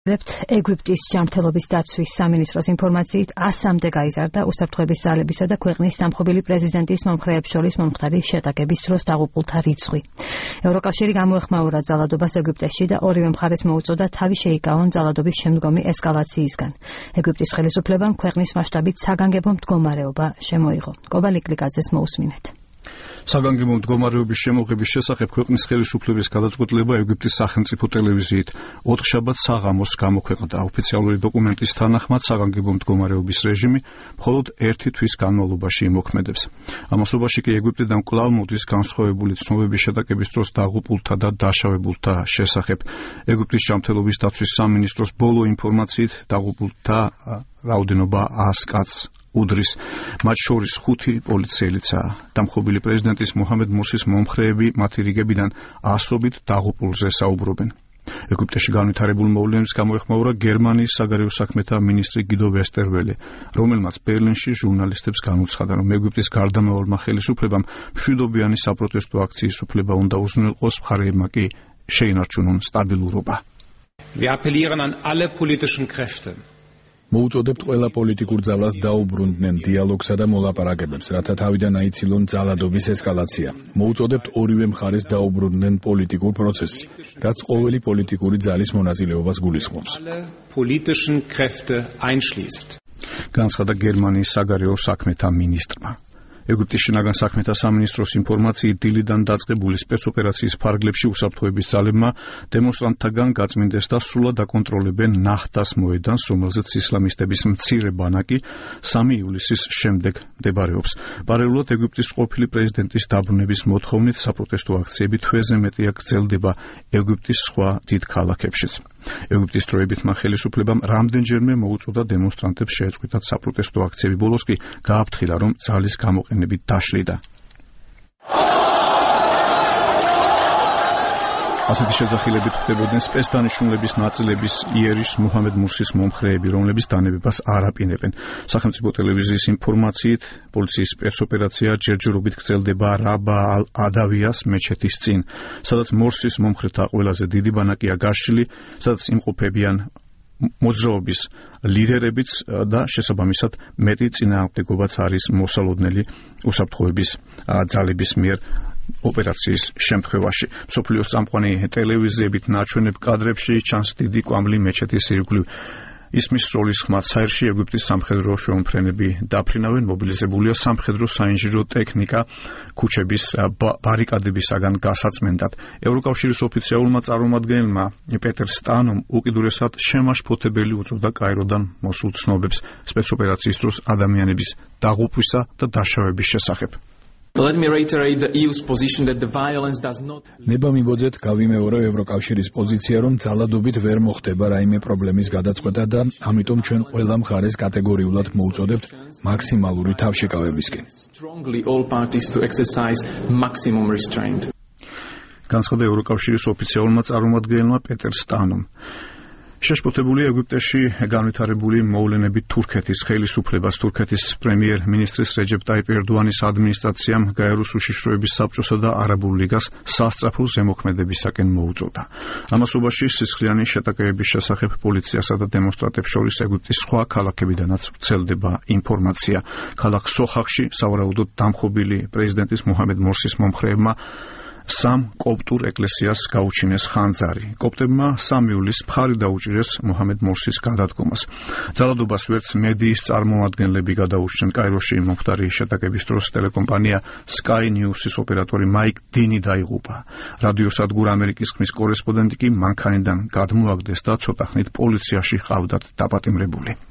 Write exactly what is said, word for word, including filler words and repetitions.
ეგვიპტის ჯანმრთელობის დაცვის სამინისტროს ინფორმაციით ასამდე გაიზარდა უსაფრთხოების ძალებისა და ქვეყნის დამხობილი პრეზიდენტის მომხრეებს შორის მომხდარი შეტაკების დროს დაღუპულთა რიცხვი. ევროკავშირი გამოეხმაურა ძალადობას ეგვიპტეში და ორივე მხარეს მოუწოდა თავი შეიკავონ ძალადობის შემდგომი ესკალაციისგან. ეგვიპტის ხელისუფლებამ ქვეყნის მასშტაბით საგანგებო მდგომარეობა შემოიღო. კობალ იკლიკაძეს მოусმინეთ. საგანგებო მდგომარეობის შემოღების შესახებ ქვეყნის ხელისუფლების გადაწყვეტილება ეგვიპტის სახელმწიფო ტელევიზიით ოთხშაბათ საღამოს გამოქვეყნდა. ოფიციალური დოკუმენტის თანახმად საგანგებო მდგომარეობის რეჟიმი მხოლოდ ერთი თვის განმავლობაში იმოქმედებს. ამასობაში კი ეგვიპტიდან კვლავ მოდის განსხვავებული ცნობების შეტაკების დროს დაღუპულთა და დაშავებულთა შესახებ. ეგვიპტის ჯანმრთელობის დაცვის სამინისტროს ბოლო ინფორმაციით დაღუპულთა რაოდენობა ას კაცს უდრის, მათ შორის ხუთი პოლიციელიცაა. დამხობილი პრეზიდენტის მოჰამედ მურსის მომხრეები მათი რიგებიდან ასობით დაღუპულზე საუბრობენ. ეგვიპტეში განვითარებულ მოვლენებს გამოეხმაურა გერმანიის საგარეო საქმეთა მინისტრი გიდო ვესტერველი, რომელმაც ბერლინში ჟურნალისტებს განუცხადა, რომ ეგვიპტის გარდამავალმა ხელისუფლებამ მშვიდობიანი საპროტესტო აქციის უფლება უნდა უზრუნველყოს, მხარეებმა კი შეინარჩუნონ სტაბილურობა. Wir appellieren an alle politischen Kräfte. მოუწოდებთ ყველა პოლიტიკურ ძალას დაუბრუნდნენ დიალოგსა და მოლაპარაკებებს, რათა თავიდან აიცილონ ძალადობის ესკალაცია. მოუწოდებთ ორივე მხარეს დაუბრუნდნენ პოლიტიკურ პროცესს, რაც ყოველი პოლიტიკური ძალის მონაწილეობას გულისხმობს. განცხადა გერმანიის საგარეო საქმეთა მინისტრმა. ეგვიპტის შინაგან საქმეთა სამინისტროს ინფორმაციით დილიდან დაწყებული სპეცოპერაციის ფარგლებში უსაფრთხოების ძალებმა დემონსტრანტთაგან გაწმინდეს და სრულად აკონტროლებენ ნახტას მოედანს, რომელზეც ისლამისტების მცირე ბანაკი სამი ივლისის შემდეგ მდებარეობს. პარალელურად ეგვიპტის ყოფილი პრეზიდენტის დაბრუნების მოთხოვნით საპროტესტო აქციები თვეზე მეტია გრძელდება ეგვიპტის სხვა დიდ ქალაქებშიც. ეგვიპტის დროებითმა ხელისუფლებამ რამდენჯერმე მოუწოდა დემონსტრანტებს შეეწყვიტათ საპროტესტო აქციები, ბოლოს კი გააფრთხილა, რომ ძალის გამოყენებით დაშლიდა. ასეთი შეძახილებით ხდებოდნენ სპეცდანიშნულების ნაწილების იერიშ მოჰამედ მურსის მომხრეები, რომლებიც დანებებას არ აპირებენ. სახელმწიფო ტელევიზიის ინფორმაციით, პოლიციის სპეცოპერაცია ჯერჯერობით გრძელდება რაბა ალ-ადავიას მეჩეთის წინ, სადაც მურსის მომხრეთა ყველაზე დიდი ბანაკია გაშლილი, სადაც იმყოფებიან მოძრაობის ლიდერებიც და შესაბამისად მეტი წინააღმდეგობაც არის მოსალოდნელი უსაფრთხოების ძალების მიერ ოპერაციის შემთხვევაში. მსოფლიოს წამყვანი ტელევიზიებით ნაჩვენებ კადრებში ჩანს დიდი კვამლი მეჩეთის ირგვლივ. ისმის როლის ხმაც საერში ეგვიპტის სამხედრო შემოფრენები დაფრინავენ, მობილიზებულია სამხედრო საინჟინრო ტექნიკა ქუჩების ბარიკადებისაგან გასაწმენდად. ევროკავშირის ოფიციალურმა წარმომადგენელმა პეტერ სტანომ უკიდურესად შემაშფოთებელი უწოდა კაიროდან მოსულ ცნობებს სპეცოპერაციის დროს ადამიანების დაღუპვისა და დაშავების შესახებ. Let me reiterate the E U's position that the violence does not. ნება მიბოძეთ გავიმეორო ევროკავშირის პოზიცია, რომ ძალადობით ვერ მოხდება რაიმე პრობლემის გადაწყვეტა და ამიტომ ჩვენ ყველა მხარეს კატეგორიულად მოუწოდებთ მაქსიმალური თავშეკავებისკენ. Strongly all parties to exercise maximum restraint. განცხადა ევროკავშირის ოფიციალურმა წარმომადგენელმა პეტერ სტანომ. შეშფოთებულია ეგვიპტეში განვითარებული მოვლენები თურქეთის ხელისუფლებას. თურქეთის პრემიერ-მინისტრის რეჯეპ ტაიპ ერდოანის ადმინისტრაციამ გაეროს უშიშროების საბჭოსა და არაბულ ლიგას სასწრაფო ზემოქმედებისაკენ მოუწოდა. ამასობაში სისხლიანი შეტაკებების შესახებ პოლიციასა და დემონსტრანტებს შორის ეგვიპტის სხვა ქალაქებიდანაც ვრცელდება ინფორმაცია. ქალაქ სოხახში სავარაუდოდ დამხობილი პრეზიდენტის მოჰამედ მურსის მომხრეებმა სამ კოპტურ ეკლესიას გაუჩინეს ხანძარი. კოპტებმა სამი ივლისს მხარი დაუჭირეს მოჰამედ მურსის გადადგომას. ძალადობას ვერც მედიის წარმომადგენლები გადაურჩნენ. კაიროში მომხდარი შეტაკების დროს ტელეკომპანია Sky News-ის ოპერატორი მაიკ დინი დაიღუპა. რადიოსადგურ ამერიკის ხმის კორესპონდენტი კი მანქანიდან გადმოაგდეს და ცოტა ხნით პოლიციაში ჰყავდათ დაპატიმრებული.